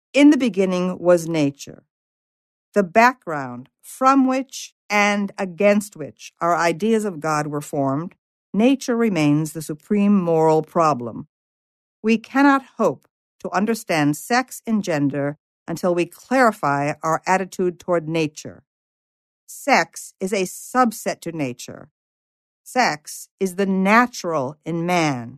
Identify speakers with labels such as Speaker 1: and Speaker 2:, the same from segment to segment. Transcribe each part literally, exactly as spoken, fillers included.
Speaker 1: In the beginning was nature, the background from which and against which our ideas of God were formed. Nature remains the supreme moral problem. We cannot hope to understand sex and gender until we clarify our attitude toward nature. Sex is a subset to nature. Sex is the natural in man.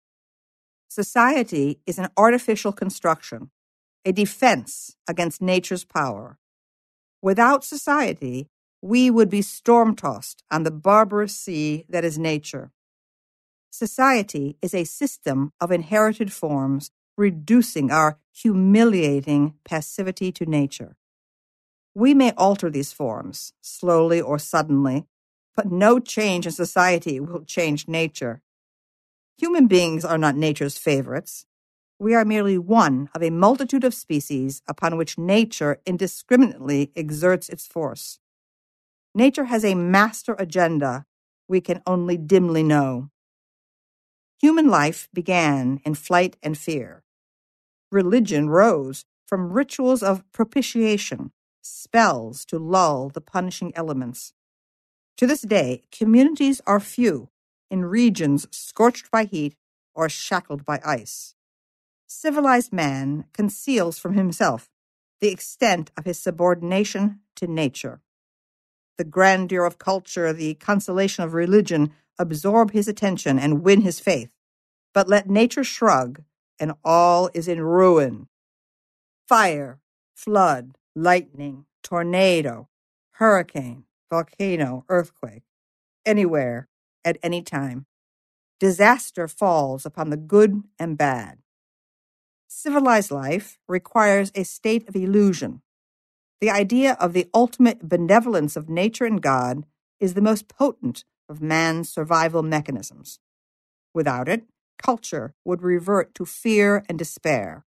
Speaker 1: Society is an artificial construction, a defense against nature's power. Without society, we would be storm-tossed on the barbarous sea that is nature. Society is a system of inherited forms, reducing our humiliating passivity to nature. We may alter these forms, slowly or suddenly, but no change in society will change nature. Human beings are not nature's favorites. We are merely one of a multitude of species upon which nature indiscriminately exerts its force. Nature has a master agenda we can only dimly know. Human life began in flight and fear. Religion rose from rituals of propitiation, spells to lull the punishing elements. To this day, communities are few in regions scorched by heat or shackled by ice. Civilized man conceals from himself the extent of his subordination to nature. The grandeur of culture, the consolation of religion absorb his attention and win his faith. But let nature shrug, and all is in ruin. Fire, flood, lightning, tornado, hurricane, volcano, earthquake, anywhere, at any time. Disaster falls upon the good and bad. Civilized life requires a state of illusion. The idea of the ultimate benevolence of nature and God is the most potent of man's survival mechanisms. Without it, culture would revert to fear and despair.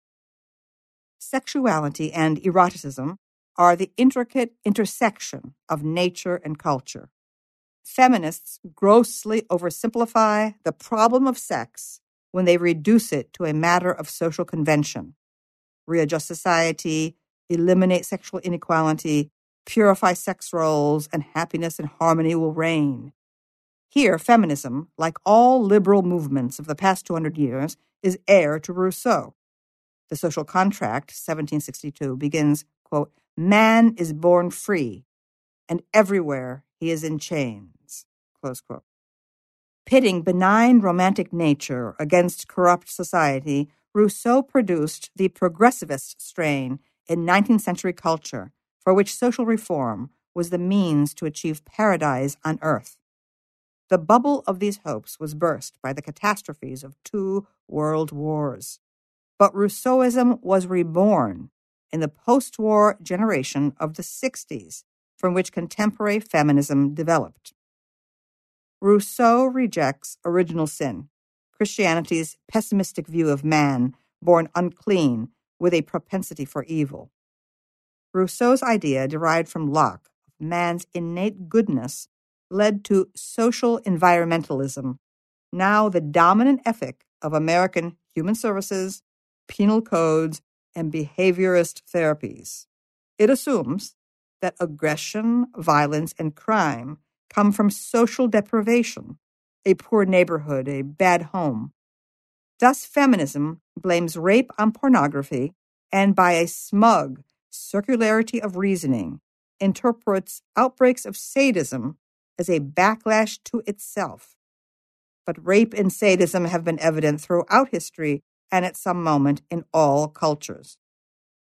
Speaker 1: Sexuality and eroticism are the intricate intersection of nature and culture. Feminists grossly oversimplify the problem of sex when they reduce it to a matter of social convention. Readjust society, eliminate sexual inequality, purify sex roles, and happiness and harmony will reign. Here, feminism, like all liberal movements of the past two hundred years, is heir to Rousseau. The Social Contract, seventeen sixty-two, begins, quote, "Man is born free, and everywhere he is in chains," close quote. Pitting benign romantic nature against corrupt society, Rousseau produced the progressivist strain in nineteenth century culture, for which social reform was the means to achieve paradise on earth. The bubble of these hopes was burst by the catastrophes of two world wars. But Rousseauism was reborn in the post-war generation of the sixties, from which contemporary feminism developed. Rousseau rejects original sin, Christianity's pessimistic view of man, born unclean with a propensity for evil. Rousseau's idea, derived from Locke, of man's innate goodness, led to social environmentalism, now the dominant ethic of American human services, penal codes, and behaviorist therapies. It assumes that aggression, violence, and crime come from social deprivation, a poor neighborhood, a bad home. Thus, feminism blames rape on pornography and, by a smug circularity of reasoning, interprets outbreaks of sadism as a backlash to itself. But rape and sadism have been evident throughout history and at some moment in all cultures.